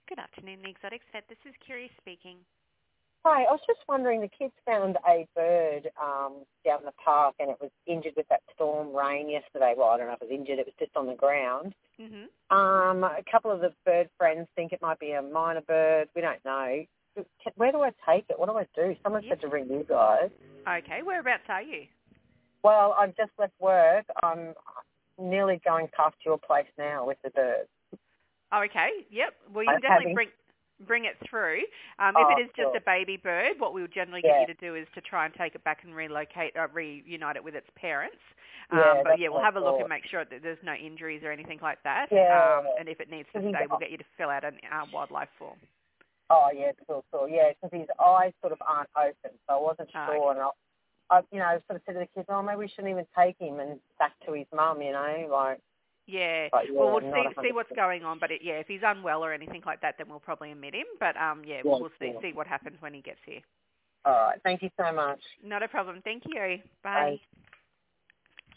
Good afternoon, the Exotics Vet. This is Kiri speaking. Hi, I was just wondering, the kids found a bird down the park and it was injured with that storm rain yesterday. Well, I don't know if it was injured, it was just on the ground. Mhm. A couple of the bird friends think it might be a minor bird. We don't know. Where do I take it? What do I do? Someone said to ring you guys. Okay, whereabouts are you? Well, I've just left work. I'm nearly going past your place now with the bird. Oh, okay, yep. Well, you I'm can definitely having... bring it through. If Oh, it is just sure. a baby bird, what we would generally get Yeah. you to do is to try and take it back and reunite it with its parents. Yeah, But that's yeah, we'll what have a I look and thought. make sure that there's no injuries or anything like that. Yeah. And if it needs to 'Cause he's... stay, we'll get you to fill out a wildlife form. Oh, yeah, cool. Yeah, because his eyes sort of aren't open, so I wasn't sure. Okay. And I sort of said to the kids, oh, maybe we shouldn't even take him and back to his mum, Yeah. But Well, yeah, we'll not see 100%. what's going on. But if he's unwell or anything like that, then we'll probably admit him. But yeah, Yeah, we'll cool. see what happens when he gets here. All right, thank you so much. Not a problem. Thank you. Bye. Bye.